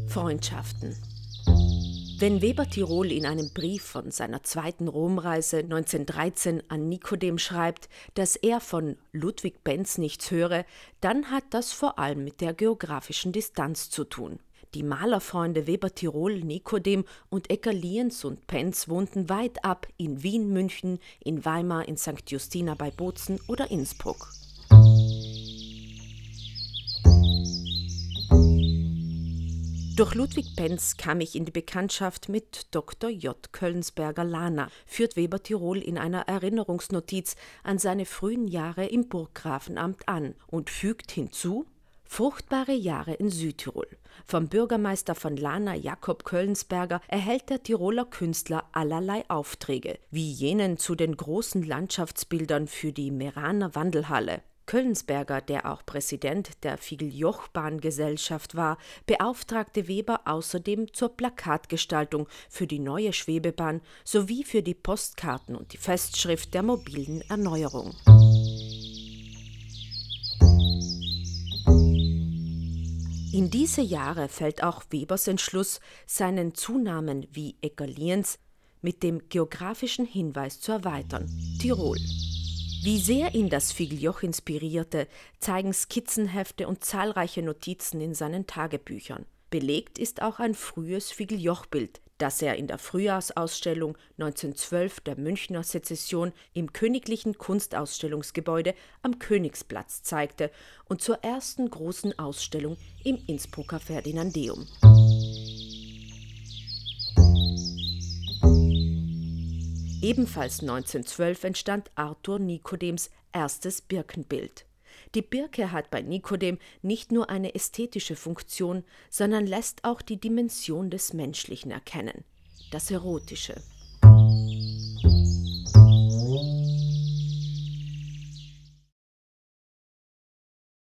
Freundschaften. Wenn Weber Tirol in einem Brief von seiner zweiten Romreise 1913 an Nikodem schreibt, dass er von Ludwig Benz nichts höre, dann hat das vor allem mit der geografischen Distanz zu tun. Die Malerfreunde Weber Tirol, Nikodem und Ecker Lienz und Penz wohnten weit ab in Wien, München, in Weimar, in St. Justina bei Bozen oder Innsbruck. Durch Ludwig Penz kam ich in die Bekanntschaft mit Dr. J. Kölnsberger-Lahner, führt Weber Tirol in einer Erinnerungsnotiz an seine frühen Jahre im Burggrafenamt an und fügt hinzu: fruchtbare Jahre in Südtirol. Vom Bürgermeister von Lahner, Jakob Kölnsberger, erhält der Tiroler Künstler allerlei Aufträge, wie jenen zu den großen Landschaftsbildern für die Meraner Wandelhalle. Kölnsberger, der auch Präsident der Figljoch-Bahngesellschaft war, beauftragte Weber außerdem zur Plakatgestaltung für die neue Schwebebahn sowie für die Postkarten und die Festschrift der mobilen Erneuerung. In diese Jahre fällt auch Webers Entschluss, seinen Zunamen wie Ecker Lienz mit dem geografischen Hinweis zu erweitern: Tirol. Wie sehr ihn das Figljoch inspirierte, zeigen Skizzenhefte und zahlreiche Notizen in seinen Tagebüchern. Belegt ist auch ein frühes Figljoch-Bild, das er in der Frühjahrsausstellung 1912 der Münchner Sezession im Königlichen Kunstausstellungsgebäude am Königsplatz zeigte und zur ersten großen Ausstellung im Innsbrucker Ferdinandeum. Ebenfalls 1912 entstand Arthur Nikodems erstes Birkenbild. Die Birke hat bei Nikodem nicht nur eine ästhetische Funktion, sondern lässt auch die Dimension des Menschlichen erkennen, das Erotische.